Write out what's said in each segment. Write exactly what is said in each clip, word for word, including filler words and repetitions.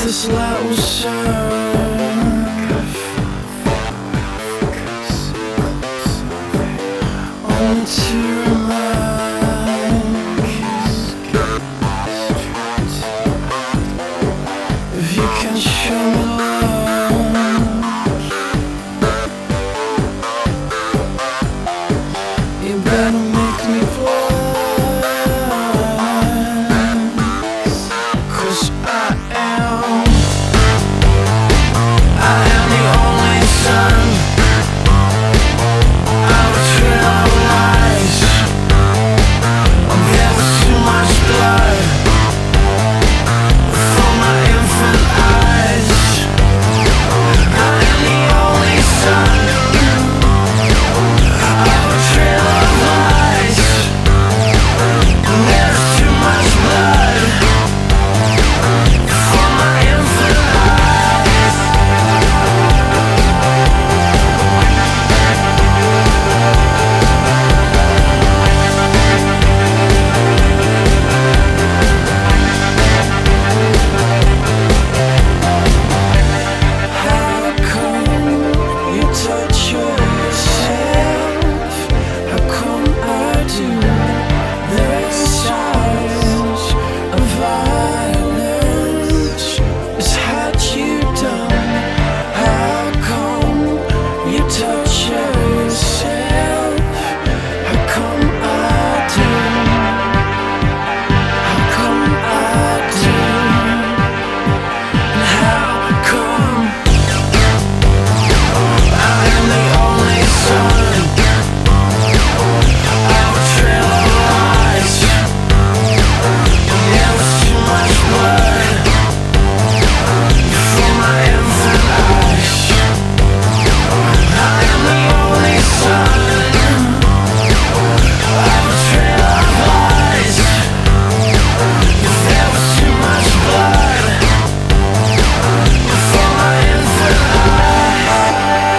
this light will serve. Only to remind if you can show me love, you better make me blind, 'cause I am I am the only son of a trail of lies. There was too much blood for my infant eyes. I am the only son of a trail of lies. There's too much blood for my infant eyes. How come you touch yourself? How come I do? There's signs of violence. It's had you done. How come you touch yourself? How come I do? How come I do? And how come I am the only son of a trail of lies? There was too much blood for my infant eyes. I am the only son of a trail of lies. There was too much blood for my infant eyes.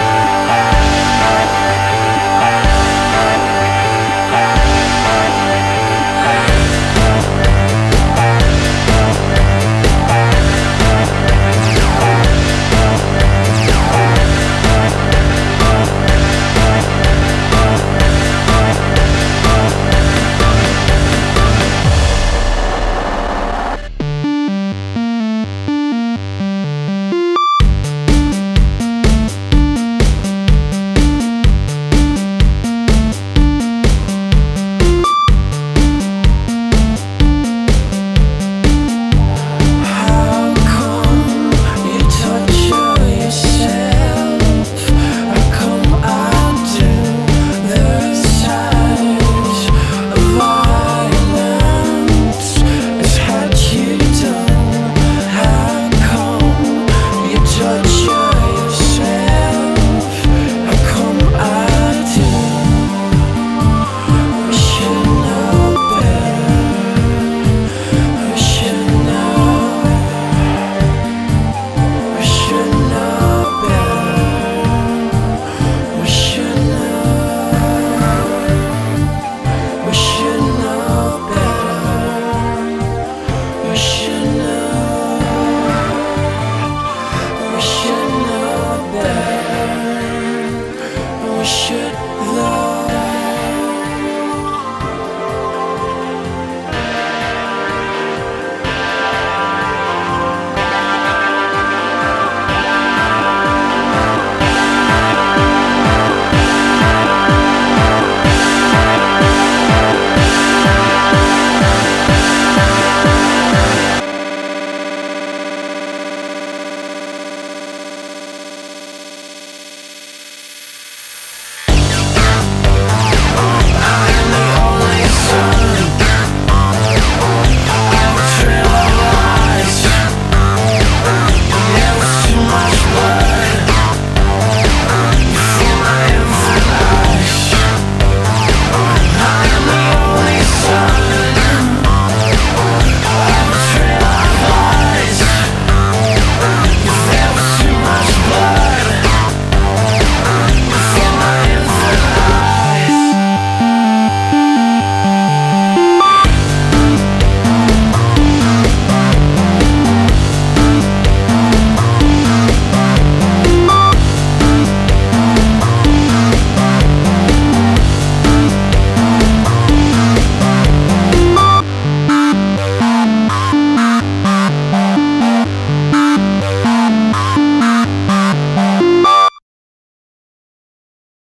How come you touch yourself? How come I do? There's signs of violence. It's had you done. How come you touch yourself? How come I do? We should know better. We should know. We should know better. We should know. We should know better. We should know. We should know better. We should